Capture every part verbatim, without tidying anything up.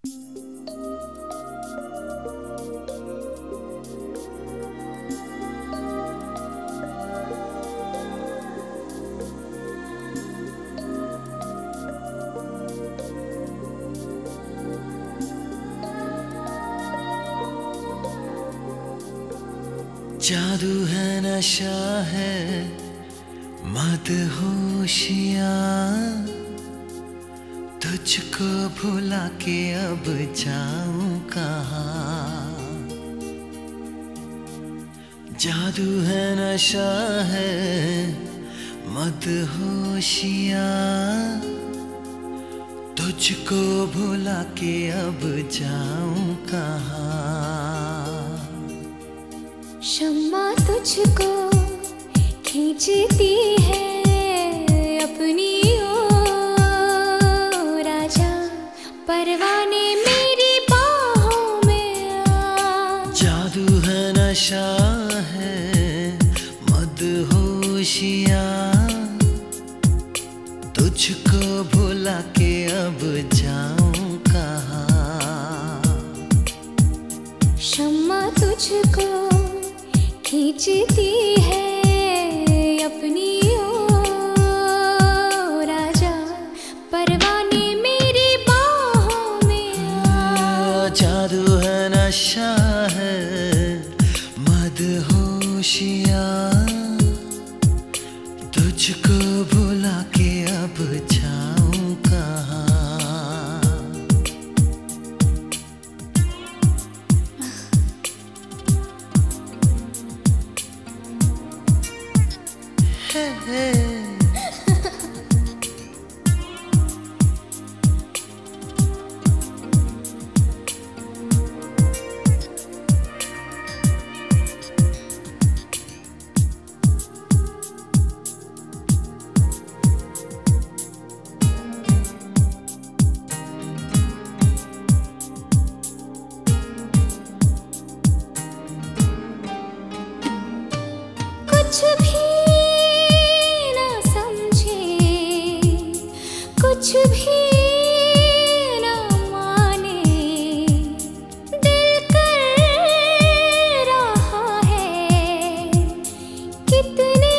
जादू है नशा है मदहोशियाँ, तुझको भुला के अब जाऊं कहाँ। जादू है नशा है मदहोशियाँ, तुझको भुला के अब जाऊं कहाँ। शम्मा तुझको खींचती है अपनी ओर, आजा परवाने मेरी बाहों में आ। जादू है नशा है मदहोशियाँ, तुझको भुला के अब जाऊं कहाँ। शम्मा तुझको खींचती है अपनी ओर, आजा परवाने मेरी बाहों में आ। जादू है नशा है मदहोशियाँ, तुझको भुला के अब जाऊं कहाँ। कुछ भी ना समझे, कुछ भी ना माने, दिल कर रहा है कितने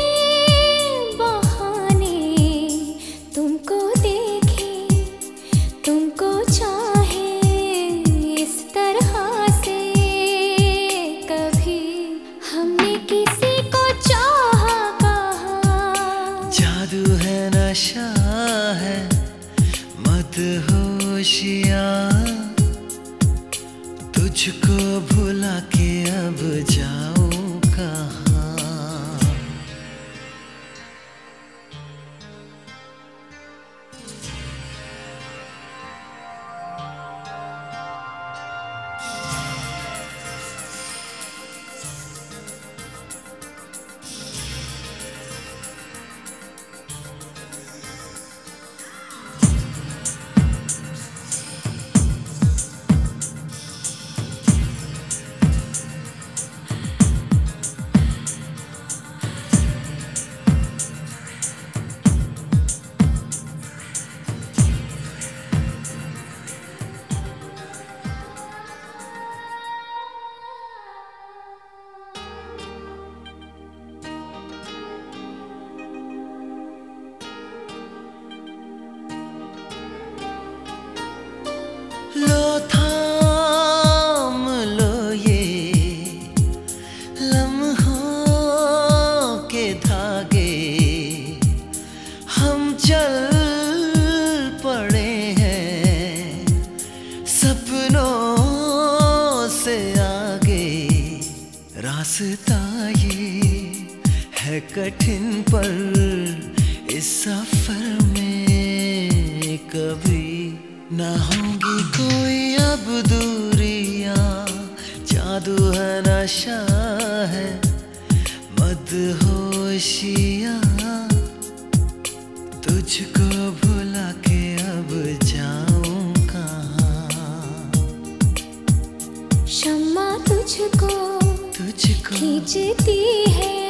बहाने। तुमको देखे तुमको चाहे इस तरह से, कभी हमने किसी को चाहा कहाँ। जादू है नशा है मदहोशियाँ, तुझको भुला के अब जाऊं कहाँ। लो थाम लो ये लम्हों के धागे, हम चल पड़े हैं सपनों से आगे। रास्ता ये है कठिन पर इस सफर में कभी ना होंगी कोई अब दूरियां। जादू है नशा है मदहोशियाँ, तुझको भुला के अब जाऊं कहाँ। शम्मा तुझको तुझको खींचती है